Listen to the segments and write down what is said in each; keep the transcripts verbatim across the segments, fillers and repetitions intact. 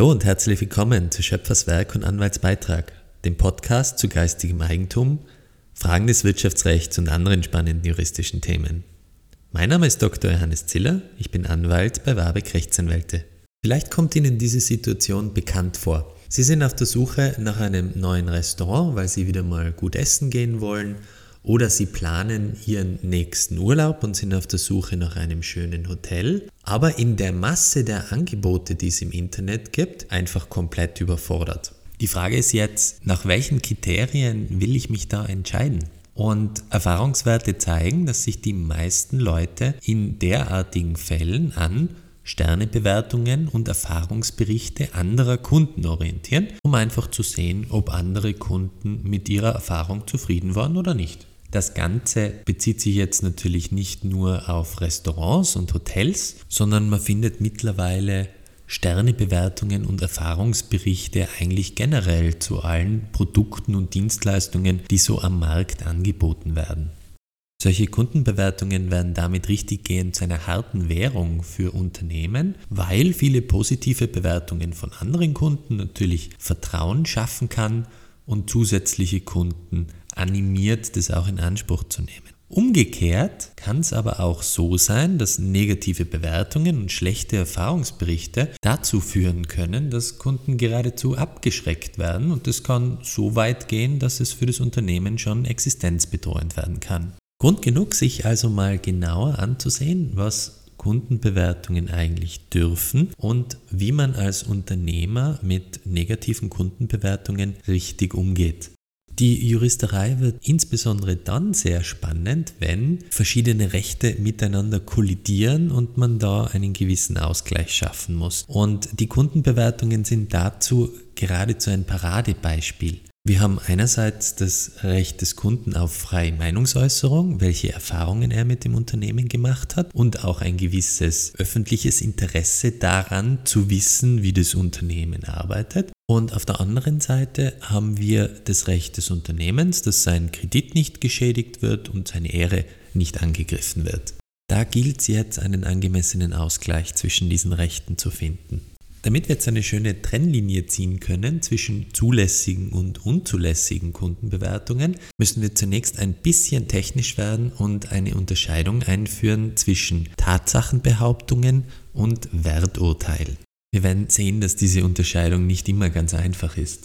Hallo und herzlich willkommen zu Schöpferswerk und Anwaltsbeitrag, dem Podcast zu geistigem Eigentum, Fragen des Wirtschaftsrechts und anderen spannenden juristischen Themen. Mein Name ist Doktor Johannes Ziller, ich bin Anwalt bei Warbeck Rechtsanwälte. Vielleicht kommt Ihnen diese Situation bekannt vor. Sie sind auf der Suche nach einem neuen Restaurant, weil Sie wieder mal gut essen gehen wollen, oder Sie planen Ihren nächsten Urlaub und sind auf der Suche nach einem schönen Hotel, aber in der Masse der Angebote, die es im Internet gibt, einfach komplett überfordert. Die Frage ist jetzt, nach welchen Kriterien will ich mich da entscheiden? Und Erfahrungswerte zeigen, dass sich die meisten Leute in derartigen Fällen an Sternebewertungen und Erfahrungsberichte anderer Kunden orientieren, um einfach zu sehen, ob andere Kunden mit ihrer Erfahrung zufrieden waren oder nicht. Das Ganze bezieht sich jetzt natürlich nicht nur auf Restaurants und Hotels, sondern man findet mittlerweile Sternebewertungen und Erfahrungsberichte eigentlich generell zu allen Produkten und Dienstleistungen, die so am Markt angeboten werden. Solche Kundenbewertungen werden damit richtiggehend zu einer harten Währung für Unternehmen, weil viele positive Bewertungen von anderen Kunden natürlich Vertrauen schaffen kann und zusätzliche Kunden animiert, das auch in Anspruch zu nehmen. Umgekehrt kann es aber auch so sein, dass negative Bewertungen und schlechte Erfahrungsberichte dazu führen können, dass Kunden geradezu abgeschreckt werden, und das kann so weit gehen, dass es für das Unternehmen schon existenzbedrohend werden kann. Grund genug, sich also mal genauer anzusehen, was Kundenbewertungen eigentlich dürfen und wie man als Unternehmer mit negativen Kundenbewertungen richtig umgeht. Die Juristerei wird insbesondere dann sehr spannend, wenn verschiedene Rechte miteinander kollidieren und man da einen gewissen Ausgleich schaffen muss. Und die Kundenbewertungen sind dazu geradezu ein Paradebeispiel. Wir haben einerseits das Recht des Kunden auf freie Meinungsäußerung, welche Erfahrungen er mit dem Unternehmen gemacht hat, und auch ein gewisses öffentliches Interesse daran zu wissen, wie das Unternehmen arbeitet. Und auf der anderen Seite haben wir das Recht des Unternehmens, dass sein Kredit nicht geschädigt wird und seine Ehre nicht angegriffen wird. Da gilt es jetzt, einen angemessenen Ausgleich zwischen diesen Rechten zu finden. Damit wir jetzt eine schöne Trennlinie ziehen können zwischen zulässigen und unzulässigen Kundenbewertungen, müssen wir zunächst ein bisschen technisch werden und eine Unterscheidung einführen zwischen Tatsachenbehauptungen und Werturteilen. Wir werden sehen, dass diese Unterscheidung nicht immer ganz einfach ist.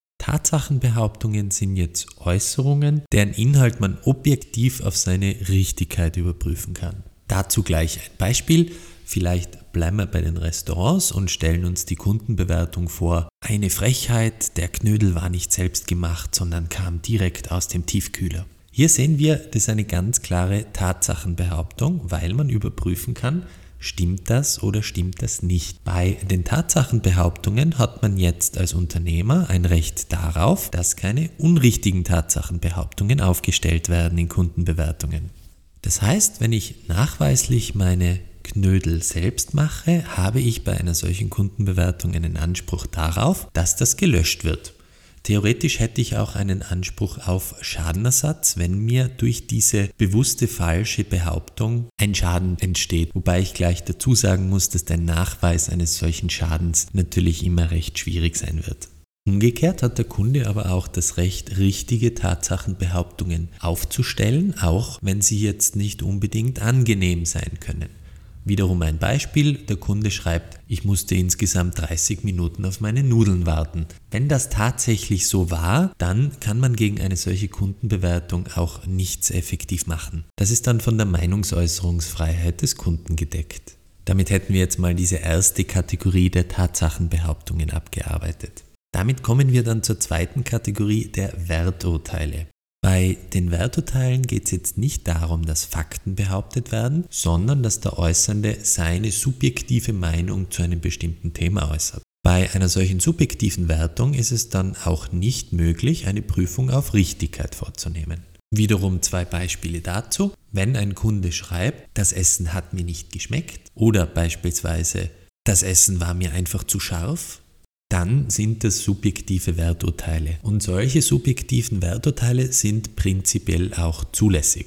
Tatsachenbehauptungen sind jetzt Äußerungen, deren Inhalt man objektiv auf seine Richtigkeit überprüfen kann. Dazu gleich ein Beispiel. Vielleicht bleiben wir bei den Restaurants und stellen uns die Kundenbewertung vor. Eine Frechheit, der Knödel war nicht selbst gemacht, sondern kam direkt aus dem Tiefkühler. Hier sehen wir, das ist eine ganz klare Tatsachenbehauptung, weil man überprüfen kann, stimmt das oder stimmt das nicht. Bei den Tatsachenbehauptungen hat man jetzt als Unternehmer ein Recht darauf, dass keine unrichtigen Tatsachenbehauptungen aufgestellt werden in Kundenbewertungen. Das heißt, wenn ich nachweislich meine Knödel selbst mache, habe ich bei einer solchen Kundenbewertung einen Anspruch darauf, dass das gelöscht wird. Theoretisch hätte ich auch einen Anspruch auf Schadenersatz, wenn mir durch diese bewusste falsche Behauptung ein Schaden entsteht. Wobei ich gleich dazu sagen muss, dass der Nachweis eines solchen Schadens natürlich immer recht schwierig sein wird. Umgekehrt hat der Kunde aber auch das Recht, richtige Tatsachenbehauptungen aufzustellen, auch wenn sie jetzt nicht unbedingt angenehm sein können. Wiederum ein Beispiel, der Kunde schreibt, ich musste insgesamt dreißig Minuten auf meine Nudeln warten. Wenn das tatsächlich so war, dann kann man gegen eine solche Kundenbewertung auch nichts effektiv machen. Das ist dann von der Meinungsäußerungsfreiheit des Kunden gedeckt. Damit hätten wir jetzt mal diese erste Kategorie der Tatsachenbehauptungen abgearbeitet. Damit kommen wir dann zur zweiten Kategorie der Werturteile. Bei den Werturteilen geht es jetzt nicht darum, dass Fakten behauptet werden, sondern dass der Äußernde seine subjektive Meinung zu einem bestimmten Thema äußert. Bei einer solchen subjektiven Wertung ist es dann auch nicht möglich, eine Prüfung auf Richtigkeit vorzunehmen. Wiederum zwei Beispiele dazu. Wenn ein Kunde schreibt, das Essen hat mir nicht geschmeckt, oder beispielsweise, das Essen war mir einfach zu scharf, dann sind das subjektive Werturteile. Und solche subjektiven Werturteile sind prinzipiell auch zulässig.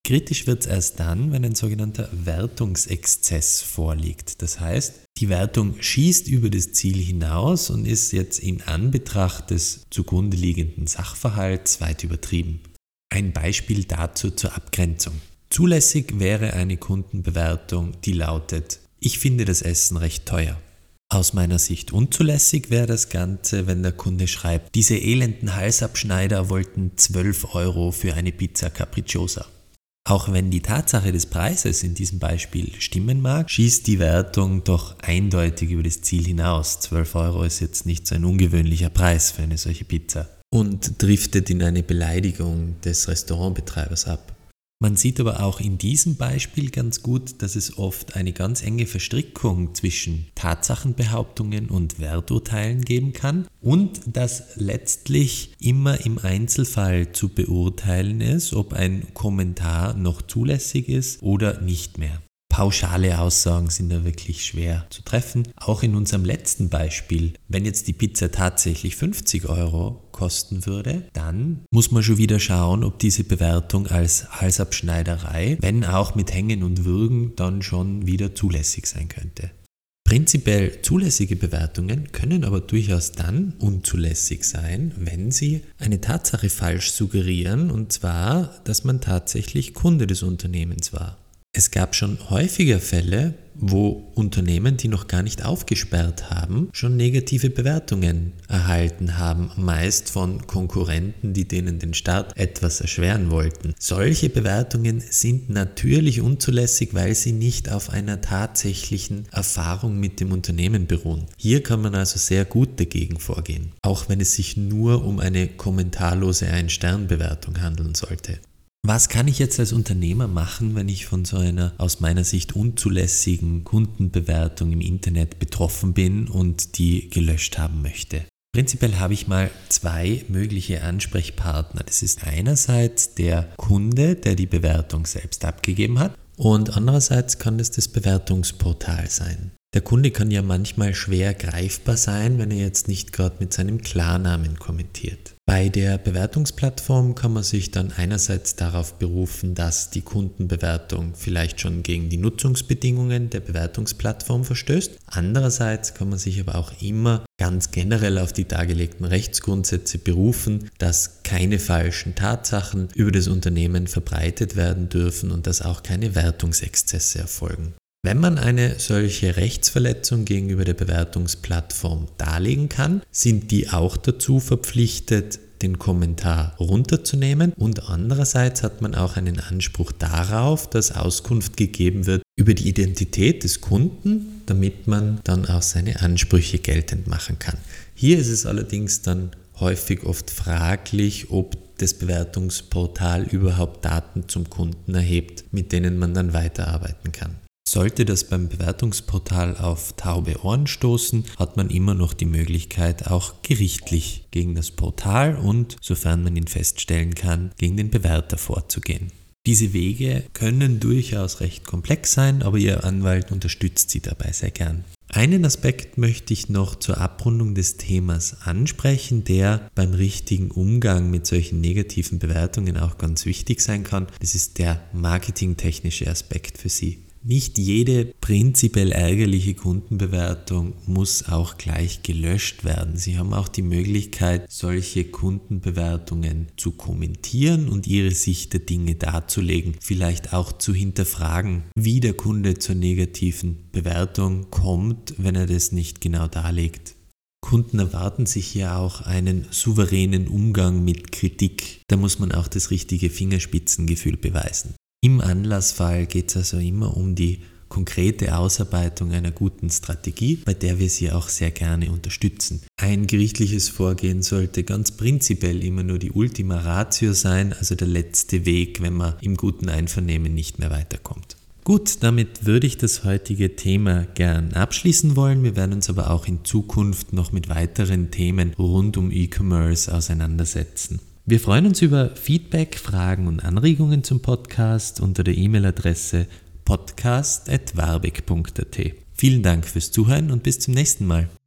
Kritisch wird es erst dann, wenn ein sogenannter Wertungsexzess vorliegt. Das heißt, die Wertung schießt über das Ziel hinaus und ist jetzt in Anbetracht des zugrunde liegenden Sachverhalts weit übertrieben. Ein Beispiel dazu zur Abgrenzung. Zulässig wäre eine Kundenbewertung, die lautet: Ich finde das Essen recht teuer. Aus meiner Sicht unzulässig wäre das Ganze, wenn der Kunde schreibt: Diese elenden Halsabschneider wollten zwölf Euro für eine Pizza Capricciosa. Auch wenn die Tatsache des Preises in diesem Beispiel stimmen mag, schießt die Wertung doch eindeutig über das Ziel hinaus. zwölf Euro ist jetzt nicht so ein ungewöhnlicher Preis für eine solche Pizza. Und driftet in eine Beleidigung des Restaurantbetreibers ab. Man sieht aber auch in diesem Beispiel ganz gut, dass es oft eine ganz enge Verstrickung zwischen Tatsachenbehauptungen und Werturteilen geben kann und dass letztlich immer im Einzelfall zu beurteilen ist, ob ein Kommentar noch zulässig ist oder nicht mehr. Pauschale Aussagen sind da wirklich schwer zu treffen. Auch in unserem letzten Beispiel, wenn jetzt die Pizza tatsächlich fünfzig Euro kosten würde, dann muss man schon wieder schauen, ob diese Bewertung als Halsabschneiderei, wenn auch mit Hängen und Würgen, dann schon wieder zulässig sein könnte. Prinzipiell zulässige Bewertungen können aber durchaus dann unzulässig sein, wenn sie eine Tatsache falsch suggerieren, und zwar, dass man tatsächlich Kunde des Unternehmens war. Es gab schon häufiger Fälle, wo Unternehmen, die noch gar nicht aufgesperrt haben, schon negative Bewertungen erhalten haben, meist von Konkurrenten, die denen den Start etwas erschweren wollten. Solche Bewertungen sind natürlich unzulässig, weil sie nicht auf einer tatsächlichen Erfahrung mit dem Unternehmen beruhen. Hier kann man also sehr gut dagegen vorgehen, auch wenn es sich nur um eine kommentarlose Ein-Stern-Bewertung handeln sollte. Was kann ich jetzt als Unternehmer machen, wenn ich von so einer aus meiner Sicht unzulässigen Kundenbewertung im Internet betroffen bin und die gelöscht haben möchte? Prinzipiell habe ich mal zwei mögliche Ansprechpartner. Das ist einerseits der Kunde, der die Bewertung selbst abgegeben hat, und andererseits kann es das Bewertungsportal sein. Der Kunde kann ja manchmal schwer greifbar sein, wenn er jetzt nicht gerade mit seinem Klarnamen kommentiert. Bei der Bewertungsplattform kann man sich dann einerseits darauf berufen, dass die Kundenbewertung vielleicht schon gegen die Nutzungsbedingungen der Bewertungsplattform verstößt. Andererseits kann man sich aber auch immer ganz generell auf die dargelegten Rechtsgrundsätze berufen, dass keine falschen Tatsachen über das Unternehmen verbreitet werden dürfen und dass auch keine Wertungsexzesse erfolgen. Wenn man eine solche Rechtsverletzung gegenüber der Bewertungsplattform darlegen kann, sind die auch dazu verpflichtet, den Kommentar runterzunehmen, und andererseits hat man auch einen Anspruch darauf, dass Auskunft gegeben wird über die Identität des Kunden, damit man dann auch seine Ansprüche geltend machen kann. Hier ist es allerdings dann häufig oft fraglich, ob das Bewertungsportal überhaupt Daten zum Kunden erhebt, mit denen man dann weiterarbeiten kann. Sollte das beim Bewertungsportal auf taube Ohren stoßen, hat man immer noch die Möglichkeit, auch gerichtlich gegen das Portal und, sofern man ihn feststellen kann, gegen den Bewerter vorzugehen. Diese Wege können durchaus recht komplex sein, aber Ihr Anwalt unterstützt Sie dabei sehr gern. Einen Aspekt möchte ich noch zur Abrundung des Themas ansprechen, der beim richtigen Umgang mit solchen negativen Bewertungen auch ganz wichtig sein kann. Das ist der marketingtechnische Aspekt für Sie. Nicht jede prinzipiell ärgerliche Kundenbewertung muss auch gleich gelöscht werden. Sie haben auch die Möglichkeit, solche Kundenbewertungen zu kommentieren und Ihre Sicht der Dinge darzulegen, vielleicht auch zu hinterfragen, wie der Kunde zur negativen Bewertung kommt, wenn er das nicht genau darlegt. Kunden erwarten sich hier auch einen souveränen Umgang mit Kritik. Da muss man auch das richtige Fingerspitzengefühl beweisen. Im Anlassfall geht es also immer um die konkrete Ausarbeitung einer guten Strategie, bei der wir Sie auch sehr gerne unterstützen. Ein gerichtliches Vorgehen sollte ganz prinzipiell immer nur die Ultima Ratio sein, also der letzte Weg, wenn man im guten Einvernehmen nicht mehr weiterkommt. Gut, damit würde ich das heutige Thema gern abschließen wollen. Wir werden uns aber auch in Zukunft noch mit weiteren Themen rund um E-Commerce auseinandersetzen. Wir freuen uns über Feedback, Fragen und Anregungen zum Podcast unter der E-Mail-Adresse podcast at warbeck punkt at. Vielen Dank fürs Zuhören und bis zum nächsten Mal.